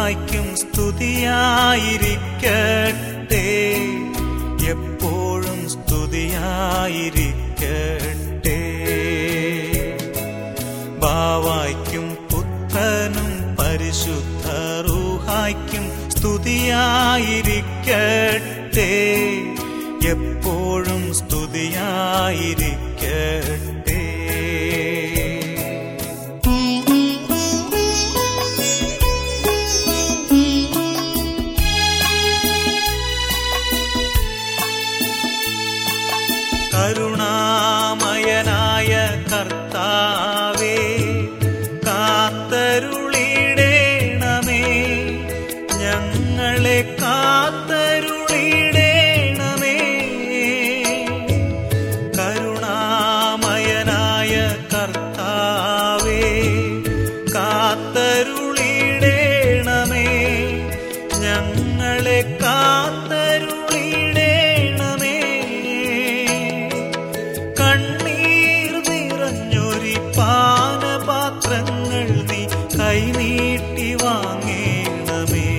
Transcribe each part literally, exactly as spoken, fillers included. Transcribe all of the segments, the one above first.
റൂഹായ്ക്കും സ്തുതിയായിരിക്കട്ടെ, എപ്പോഴും സ്തുതിയായിരിക്കട്ടെ. ബാവായ്ക്കും പുത്രനും പരിശുദ്ധ റൂഹായ്ക്കും സ്തുതിയായിരിക്കട്ടെ, എപ്പോഴും സ്തുതിയായിരിക്കട്ടെ. കരുണാമയനായ കർത്താവേ, കാത്തരുളിടേണമേ, ഞങ്ങളെ കാത്തരുളിടേണമേ. കരുണാമയനായ കർത്താവേ, കാത്തരുളിടേണമേ, ഞങ്ങളെ കാത്തരുളിടേണമേ. കണ്ണീർ നിറഞ്ഞൊരി പാനപാത്രങ്ങൾ നീ കൈനീട്ടി വാങ്ങേണമേ.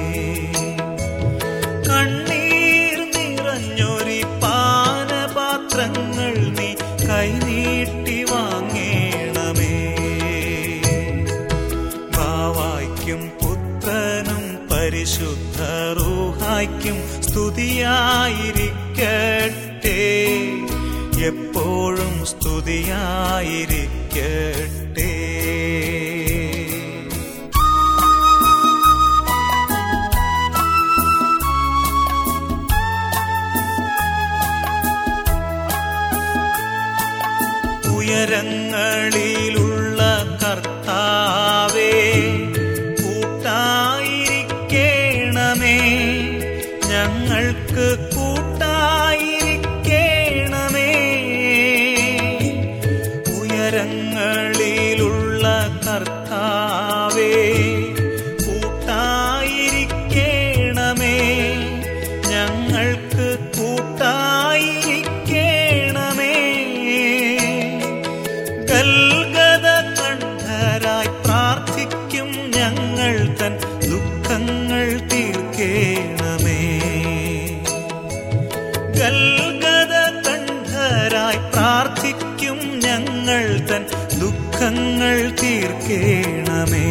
കണ്ണീർ നിറഞ്ഞൊരി പാനപാത്രങ്ങൾ നീ കൈനീട്ടി വാങ്ങേണമേ. ബാവായ്ക്കും പുത്രനും പരിശുദ്ധ റൂഹായ്ക്കും സ്തുതിയായിരിക്കട്ടെ, എപ്പോഴും സ്തുതിയായിരിക്കട്ടെ. ഉയരങ്ങളിലുള്ള കർത്താവേ, കൂട്ടായിരിക്കണമേ, ഞങ്ങൾക്ക് കൂട്ടായിരിക്കണമേ. ഉയരങ്ങളിലുള്ള കർത്താവേ, കൂട്ടായിരിക്കണമേ, ഞങ്ങൾക്ക് കൂട്ടായിരിക്കണമേ. ഗൽഗദ കണ്ഠരായി പ്രാർത്ഥിക്കും ഞങ്ങൾ തൻ ദുഃഖങ്ങൾ തീർക്കേണമേ. ഗൽഗദ കണ്ഠരായി പ്രാർത്ഥിക്കും ഞങ്ങൾ തൻ ദുഃഖങ്ങൾ തീർക്കേണമേ.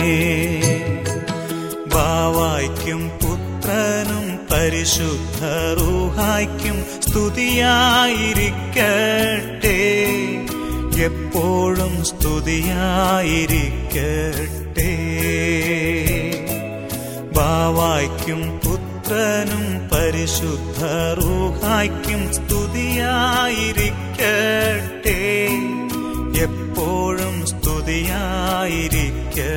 ബാവായ്ക്കും പുത്രനും പരിശുദ്ധ റൂഹായ്ക്കും സ്തുതിയായിരിക്കട്ടെ, എപ്പോഴും സ്തുതിയായിരിക്കട്ടെ. ബാവായ്ക്കും പുത്രനും പരിശുദ്ധ റൂഹായ്ക്കും സ്തുതിയായിരിക്കട്ടെ, എപ്പോഴും സ്തുതിയായിരിക്കട്ടെ.